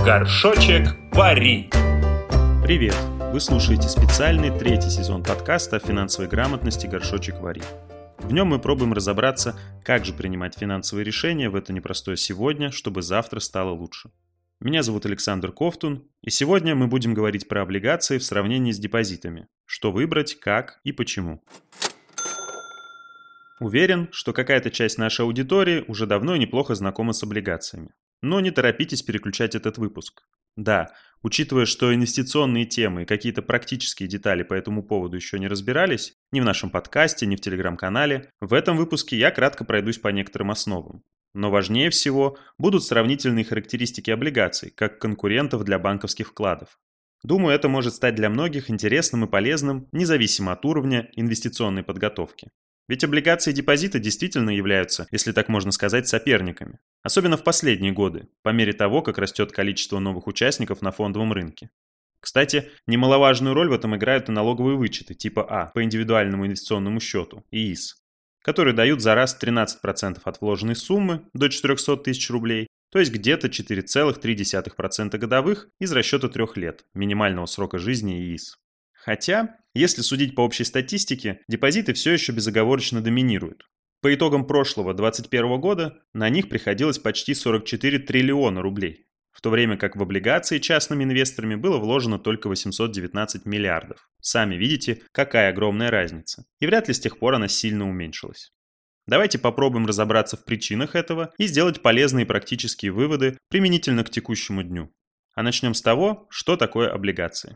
Горшочек Вари. Привет! Вы слушаете специальный третий сезон подкаста о финансовой грамотности «Горшочек Вари». В нем мы пробуем разобраться, как же принимать финансовые решения в это непростое сегодня, чтобы завтра стало лучше. Меня зовут Александр Ковтун, и сегодня мы будем говорить про облигации в сравнении с депозитами. Что выбрать, как и почему. Уверен, что какая-то часть нашей аудитории уже давно и неплохо знакома с облигациями. Но не торопитесь переключать этот выпуск. Да, учитывая, что инвестиционные темы и какие-то практические детали по этому поводу еще не разбирались, ни в нашем подкасте, ни в телеграм-канале, в этом выпуске я кратко пройдусь по некоторым основам. Но важнее всего будут сравнительные характеристики облигаций, как конкурентов для банковских вкладов. Думаю, это может стать для многих интересным и полезным, независимо от уровня инвестиционной подготовки. Ведь облигации и депозиты действительно являются, если так можно сказать, соперниками. Особенно в последние годы, по мере того, как растет количество новых участников на фондовом рынке. Кстати, немаловажную роль в этом играют и налоговые вычеты типа А по индивидуальному инвестиционному счету, ИИС, которые дают за раз 13% от вложенной суммы до 400 тысяч рублей, то есть где-то 4,3% годовых из расчета 3 лет минимального срока жизни ИИС. Хотя, если судить по общей статистике, депозиты все еще безоговорочно доминируют. По итогам прошлого 2021 года на них приходилось почти 44 триллиона рублей, в то время как в облигации частными инвесторами было вложено только 819 миллиардов. Сами видите, какая огромная разница. И вряд ли с тех пор она сильно уменьшилась. Давайте попробуем разобраться в причинах этого и сделать полезные практические выводы применительно к текущему дню. А начнем с того, что такое облигации.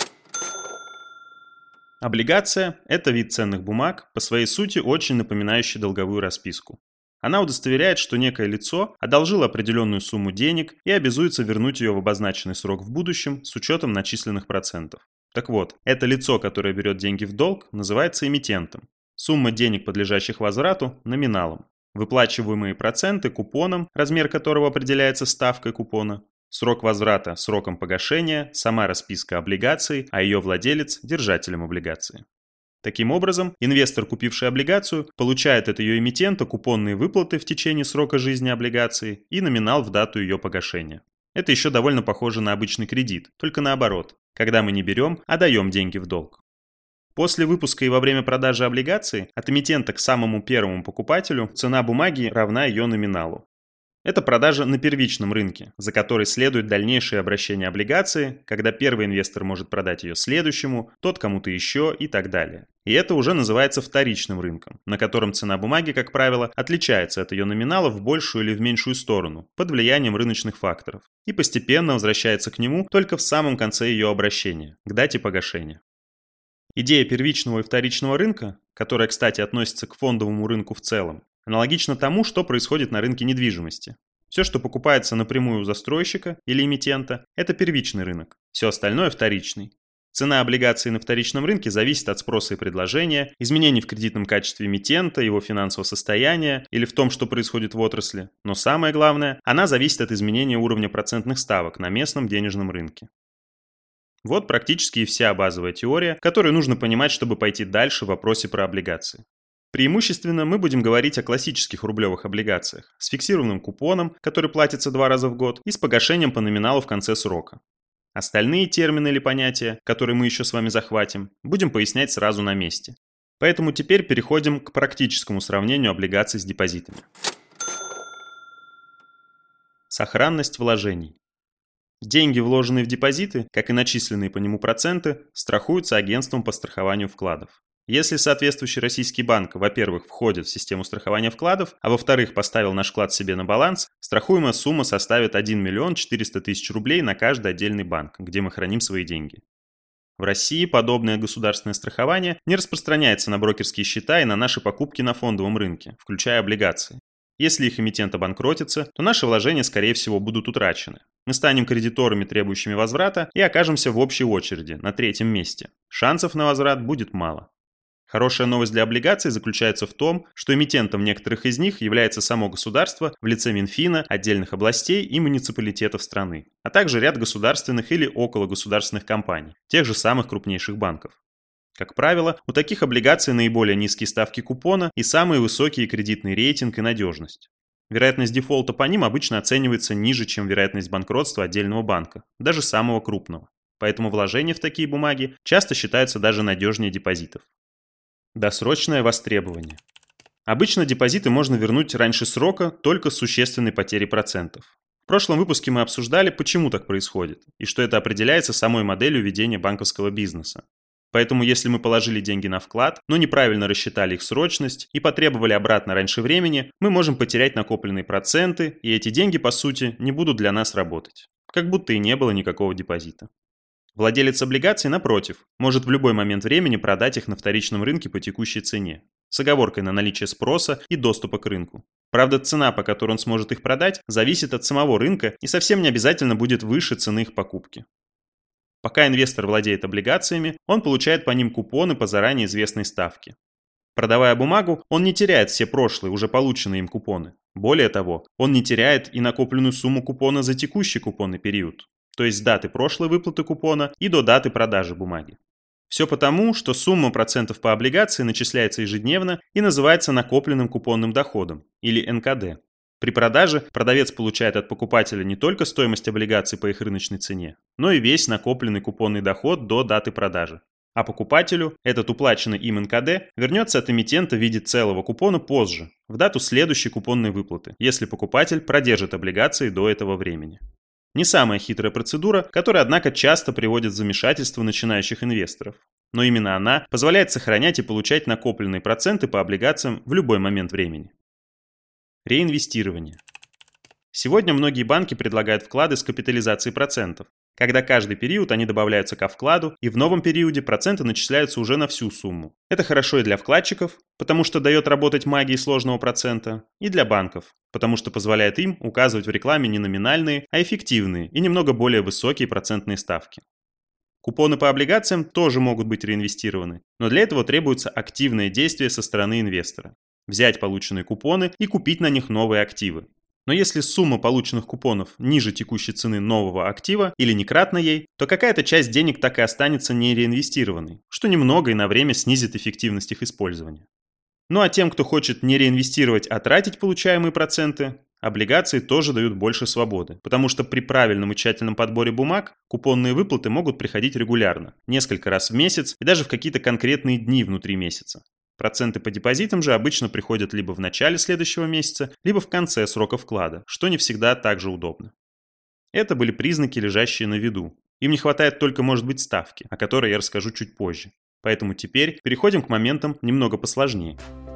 Облигация – это вид ценных бумаг, по своей сути очень напоминающий долговую расписку. Она удостоверяет, что некое лицо одолжило определенную сумму денег и обязуется вернуть ее в обозначенный срок в будущем с учетом начисленных процентов. Так вот, это лицо, которое берет деньги в долг, называется эмитентом. Сумма денег, подлежащих возврату – номиналом. Выплачиваемые проценты – купоном, размер которого определяется ставкой купона. Срок возврата – сроком погашения, сама расписка облигаций, а ее владелец – держателем облигации. Таким образом, инвестор, купивший облигацию, получает от ее эмитента купонные выплаты в течение срока жизни облигации и номинал в дату ее погашения. Это еще довольно похоже на обычный кредит, только наоборот, когда мы не берем, а даем деньги в долг. После выпуска и во время продажи облигации от эмитента к самому первому покупателю цена бумаги равна ее номиналу. Это продажа на первичном рынке, за которой следует дальнейшее обращение облигации, когда первый инвестор может продать ее следующему, тот кому-то еще и так далее. И это уже называется вторичным рынком, на котором цена бумаги, как правило, отличается от ее номинала в большую или в меньшую сторону, под влиянием рыночных факторов, и постепенно возвращается к нему только в самом конце ее обращения, к дате погашения. Идея первичного и вторичного рынка, которая, кстати, относится к фондовому рынку в целом, аналогично тому, что происходит на рынке недвижимости. Все, что покупается напрямую у застройщика или эмитента, это первичный рынок, все остальное вторичный. Цена облигаций на вторичном рынке зависит от спроса и предложения, изменений в кредитном качестве эмитента, его финансового состояния или в том, что происходит в отрасли. Но самое главное, она зависит от изменения уровня процентных ставок на местном денежном рынке. Вот практически и вся базовая теория, которую нужно понимать, чтобы пойти дальше в вопросе про облигации. Преимущественно мы будем говорить о классических рублевых облигациях с фиксированным купоном, который платится 2 раза в год, и с погашением по номиналу в конце срока. Остальные термины или понятия, которые мы еще с вами захватим, будем пояснять сразу на месте. Поэтому теперь переходим к практическому сравнению облигаций с депозитами. Сохранность вложений. Деньги, вложенные в депозиты, как и начисленные по нему проценты, страхуются агентством по страхованию вкладов. Если соответствующий российский банк, во-первых, входит в систему страхования вкладов, а во-вторых, поставил наш вклад себе на баланс, страхуемая сумма составит 1 миллион 400 тысяч рублей на каждый отдельный банк, где мы храним свои деньги. В России подобное государственное страхование не распространяется на брокерские счета и на наши покупки на фондовом рынке, включая облигации. Если их эмитент обанкротится, то наши вложения, скорее всего, будут утрачены. Мы станем кредиторами, требующими возврата, и окажемся в общей очереди, на 3-м месте. Шансов на возврат будет мало. Хорошая новость для облигаций заключается в том, что эмитентом некоторых из них является само государство в лице Минфина, отдельных областей и муниципалитетов страны, а также ряд государственных или окологосударственных компаний, тех же самых крупнейших банков. Как правило, у таких облигаций наиболее низкие ставки купона и самый высокий кредитный рейтинг и надежность. Вероятность дефолта по ним обычно оценивается ниже, чем вероятность банкротства отдельного банка, даже самого крупного. Поэтому вложения в такие бумаги часто считаются даже надежнее депозитов. Досрочное востребование. Обычно депозиты можно вернуть раньше срока только с существенной потерей процентов. В прошлом выпуске мы обсуждали, почему так происходит, и что это определяется самой моделью ведения банковского бизнеса. Поэтому если мы положили деньги на вклад, но неправильно рассчитали их срочность и потребовали обратно раньше времени, мы можем потерять накопленные проценты, и эти деньги, по сути, не будут для нас работать. Как будто и не было никакого депозита. Владелец облигаций, напротив, может в любой момент времени продать их на вторичном рынке по текущей цене, с оговоркой на наличие спроса и доступа к рынку. Правда, цена, по которой он сможет их продать, зависит от самого рынка и совсем не обязательно будет выше цены их покупки. Пока инвестор владеет облигациями, он получает по ним купоны по заранее известной ставке. Продавая бумагу, он не теряет все прошлые, уже полученные им купоны. Более того, он не теряет и накопленную сумму купона за текущий купонный период, то есть с даты прошлой выплаты купона и до даты продажи бумаги. Все потому, что сумма процентов по облигации начисляется ежедневно и называется накопленным купонным доходом, или НКД. При продаже продавец получает от покупателя не только стоимость облигаций по их рыночной цене, но и весь накопленный купонный доход до даты продажи. А покупателю этот уплаченный им НКД вернется от эмитента в виде целого купона позже, в дату следующей купонной выплаты, если покупатель продержит облигации до этого времени. Не самая хитрая процедура, которая, однако, часто приводит в замешательство начинающих инвесторов. Но именно она позволяет сохранять и получать накопленные проценты по облигациям в любой момент времени. Реинвестирование. Сегодня многие банки предлагают вклады с капитализацией процентов, когда каждый период они добавляются ко вкладу, и в новом периоде проценты начисляются уже на всю сумму. Это хорошо и для вкладчиков, потому что дает работать магии сложного процента, и для банков, потому что позволяет им указывать в рекламе не номинальные, а эффективные и немного более высокие процентные ставки. Купоны по облигациям тоже могут быть реинвестированы, но для этого требуется активное действие со стороны инвестора. Взять полученные купоны и купить на них новые активы. Но если сумма полученных купонов ниже текущей цены нового актива или не кратна ей, то какая-то часть денег так и останется не реинвестированной, что немного и на время снизит эффективность их использования. Ну а тем, кто хочет не реинвестировать, а тратить получаемые проценты, облигации тоже дают больше свободы, потому что при правильном и тщательном подборе бумаг купонные выплаты могут приходить регулярно, несколько раз в месяц и даже в какие-то конкретные дни внутри месяца. Проценты по депозитам же обычно приходят либо в начале следующего месяца, либо в конце срока вклада, что не всегда так же удобно. Это были признаки, лежащие на виду. Им не хватает только, может быть, ставки, о которой я расскажу чуть позже. Поэтому теперь переходим к моментам немного посложнее.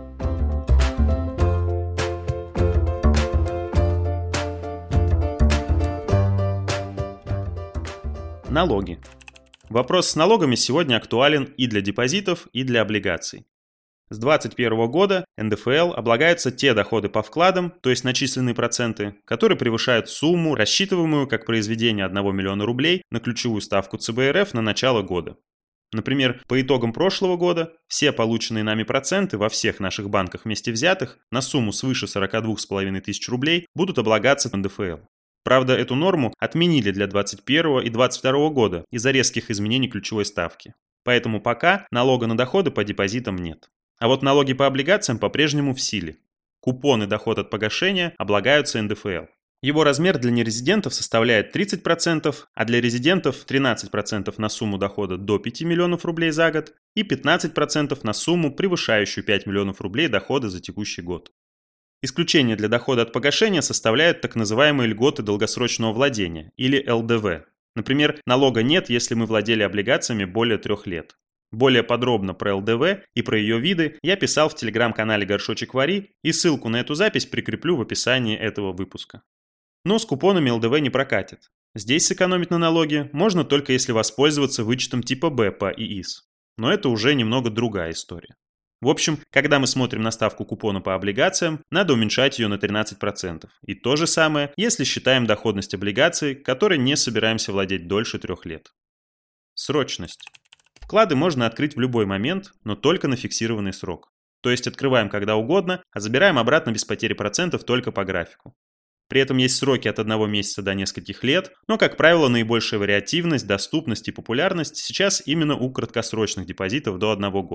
Налоги. Вопрос с налогами сегодня актуален и для депозитов, и для облигаций. С 2021 года НДФЛ облагаются те доходы по вкладам, то есть начисленные проценты, которые превышают сумму, рассчитываемую как произведение 1 миллиона рублей на ключевую ставку ЦБ РФ на начало года. Например, по итогам прошлого года все полученные нами проценты во всех наших банках вместе взятых на сумму свыше 42 500 рублей будут облагаться НДФЛ. Правда, эту норму отменили для 2021 и 2022 года из-за резких изменений ключевой ставки. Поэтому пока налога на доходы по депозитам нет. А вот налоги по облигациям по-прежнему в силе. Купон и доход от погашения облагаются НДФЛ. Его размер для нерезидентов составляет 30%, а для резидентов 13% на сумму дохода до 5 миллионов рублей за год и 15% на сумму, превышающую 5 миллионов рублей дохода за текущий год. Исключение для дохода от погашения составляют так называемые льготы долгосрочного владения, или ЛДВ. Например, налога нет, если мы владели облигациями более 3 лет. Более подробно про ЛДВ и про ее виды я писал в телеграм-канале Горшочек Вари, и ссылку на эту запись прикреплю в описании этого выпуска. Но с купонами ЛДВ не прокатит. Здесь сэкономить на налоге можно только если воспользоваться вычетом типа Б по ИИС. Но это уже немного другая история. В общем, когда мы смотрим на ставку купона по облигациям, надо уменьшать ее на 13%. И то же самое, если считаем доходность облигаций, которой не собираемся владеть дольше 3 лет. Срочность. Вклады можно открыть в любой момент, но только на фиксированный срок. То есть открываем когда угодно, а забираем обратно без потери процентов только по графику. При этом есть сроки от 1 месяца до нескольких лет, но, как правило, наибольшая вариативность, доступность и популярность сейчас именно у краткосрочных депозитов до 1 года.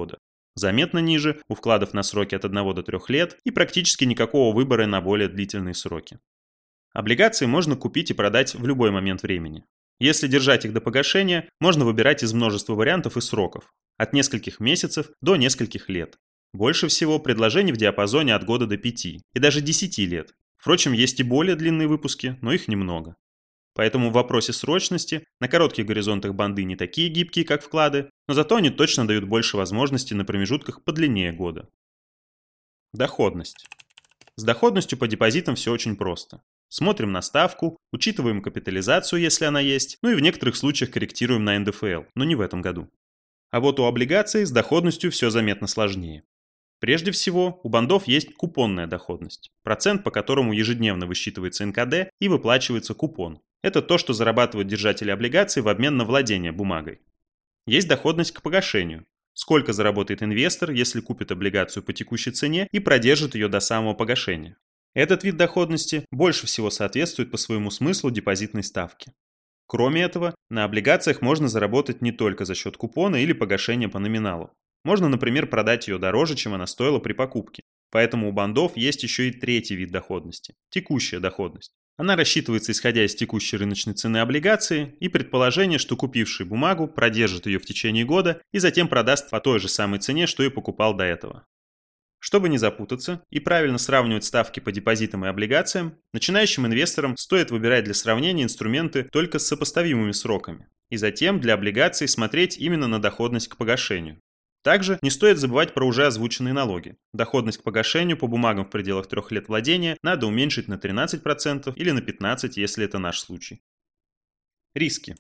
Заметно ниже у вкладов на сроки от 1 до 3 лет и практически никакого выбора на более длительные сроки. Облигации можно купить и продать в любой момент времени. Если держать их до погашения, можно выбирать из множества вариантов и сроков, от нескольких месяцев до нескольких лет. Больше всего предложений в диапазоне от года до 5 и даже 10 лет. Впрочем, есть и более длинные выпуски, но их немного. Поэтому в вопросе срочности на коротких горизонтах банды не такие гибкие, как вклады, но зато они точно дают больше возможностей на промежутках подлиннее года. Доходность. С доходностью по депозитам все очень просто. Смотрим на ставку, учитываем капитализацию, если она есть, ну и в некоторых случаях корректируем на НДФЛ, но не в этом году. А вот у облигаций с доходностью все заметно сложнее. Прежде всего, у бандов есть купонная доходность, процент, по которому ежедневно высчитывается НКД и выплачивается купон. Это то, что зарабатывают держатели облигаций в обмен на владение бумагой. Есть доходность к погашению. Сколько заработает инвестор, если купит облигацию по текущей цене и продержит ее до самого погашения. Этот вид доходности больше всего соответствует по своему смыслу депозитной ставке. Кроме этого, на облигациях можно заработать не только за счет купона или погашения по номиналу. Можно, например, продать ее дороже, чем она стоила при покупке. Поэтому у бандов есть еще и третий вид доходности – текущая доходность. Она рассчитывается исходя из текущей рыночной цены облигации и предположения, что купивший бумагу продержит ее в течение года и затем продаст по той же самой цене, что и покупал до этого. Чтобы не запутаться и правильно сравнивать ставки по депозитам и облигациям, начинающим инвесторам стоит выбирать для сравнения инструменты только с сопоставимыми сроками, и затем для облигаций смотреть именно на доходность к погашению. Также не стоит забывать про уже озвученные налоги. Доходность к погашению по бумагам в пределах 3 лет владения надо уменьшить на 13% или на 15%, если это наш случай. Риски.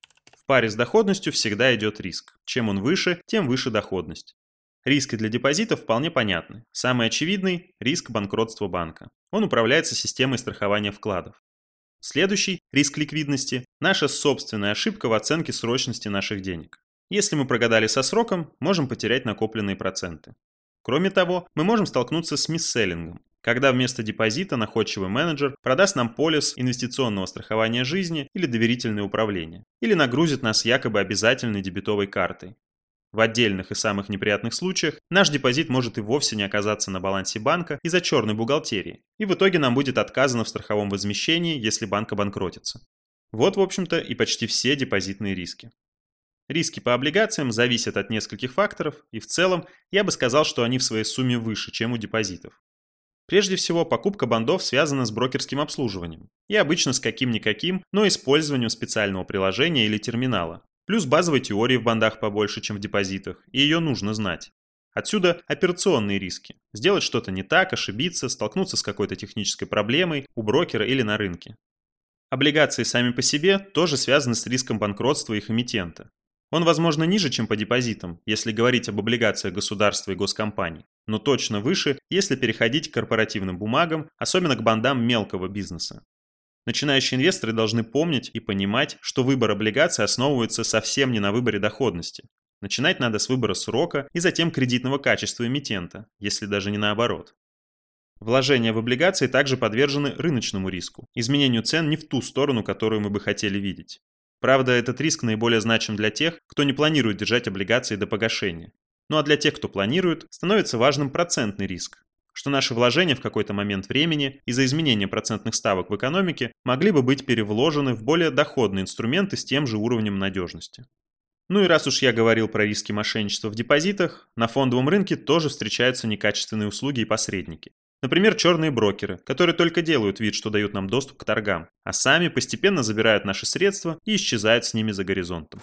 В паре с доходностью всегда идет риск. Чем он выше, тем выше доходность. Риски для депозитов вполне понятны. Самый очевидный – риск банкротства банка. Он управляется системой страхования вкладов. Следующий – риск ликвидности – наша собственная ошибка в оценке срочности наших денег. Если мы прогадали со сроком, можем потерять накопленные проценты. Кроме того, мы можем столкнуться с мисселлингом, когда вместо депозита находчивый менеджер продаст нам полис инвестиционного страхования жизни или доверительное управление, или нагрузит нас якобы обязательной дебетовой картой. В отдельных и самых неприятных случаях наш депозит может и вовсе не оказаться на балансе банка из-за черной бухгалтерии, и в итоге нам будет отказано в страховом возмещении, если банк обанкротится. Вот, в общем-то, и почти все депозитные риски. Риски по облигациям зависят от нескольких факторов, и в целом я бы сказал, что они в своей сумме выше, чем у депозитов. Прежде всего, покупка бандов связана с брокерским обслуживанием, и обычно с каким-никаким, но использованием специального приложения или терминала. Плюс базовой теории в бандах побольше, чем в депозитах, и ее нужно знать. Отсюда операционные риски. Сделать что-то не так, ошибиться, столкнуться с какой-то технической проблемой у брокера или на рынке. Облигации сами по себе тоже связаны с риском банкротства их эмитента. Он, возможно, ниже, чем по депозитам, если говорить об облигациях государства и госкомпаний, но точно выше, если переходить к корпоративным бумагам, особенно к бандам мелкого бизнеса. Начинающие инвесторы должны помнить и понимать, что выбор облигаций основывается совсем не на выборе доходности. Начинать надо с выбора срока и затем кредитного качества эмитента, если даже не наоборот. Вложения в облигации также подвержены рыночному риску, изменению цен не в ту сторону, которую мы бы хотели видеть. Правда, этот риск наиболее значим для тех, кто не планирует держать облигации до погашения. Ну а для тех, кто планирует, становится важным процентный риск, что наши вложения в какой-то момент времени из-за изменения процентных ставок в экономике могли бы быть перевложены в более доходные инструменты с тем же уровнем надежности. Ну и раз уж я говорил про риски мошенничества в депозитах, на фондовом рынке тоже встречаются некачественные услуги и посредники. Например, черные брокеры, которые только делают вид, что дают нам доступ к торгам, а сами постепенно забирают наши средства и исчезают с ними за горизонтом.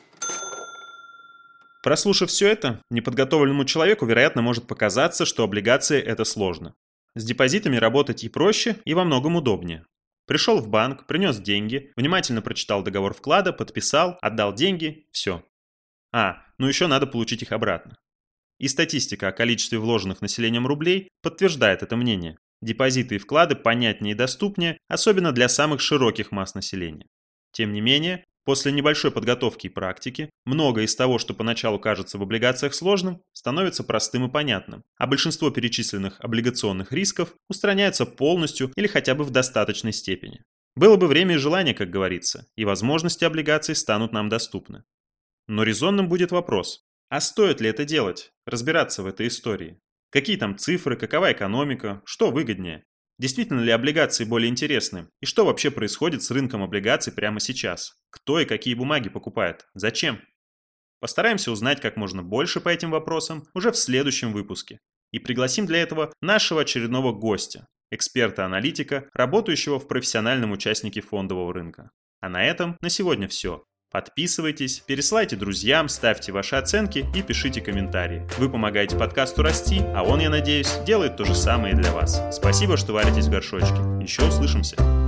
Прослушав все это, неподготовленному человеку, вероятно, может показаться, что облигации – это сложно. С депозитами работать и проще, и во многом удобнее. Пришел в банк, принес деньги, внимательно прочитал договор вклада, подписал, отдал деньги – все. Ну еще надо получить их обратно. И статистика о количестве вложенных населением рублей подтверждает это мнение. Депозиты и вклады понятнее и доступнее, особенно для самых широких масс населения. Тем не менее, после небольшой подготовки и практики, многое из того, что поначалу кажется в облигациях сложным, становится простым и понятным, а большинство перечисленных облигационных рисков устраняются полностью или хотя бы в достаточной степени. Было бы время и желание, как говорится, и возможности облигаций станут нам доступны. Но резонным будет вопрос. А стоит ли это делать? Разбираться в этой истории? Какие там цифры, какова экономика, что выгоднее? Действительно ли облигации более интересны? И что вообще происходит с рынком облигаций прямо сейчас? Кто и какие бумаги покупает? Зачем? Постараемся узнать как можно больше по этим вопросам уже в следующем выпуске. И пригласим для этого нашего очередного гостя, эксперта-аналитика, работающего в профессиональном участнике фондового рынка. А на этом на сегодня все. Подписывайтесь, пересылайте друзьям, ставьте ваши оценки и пишите комментарии. Вы помогаете подкасту расти, а он, я надеюсь, делает то же самое и для вас. Спасибо, что варитесь в горшочке. Еще услышимся.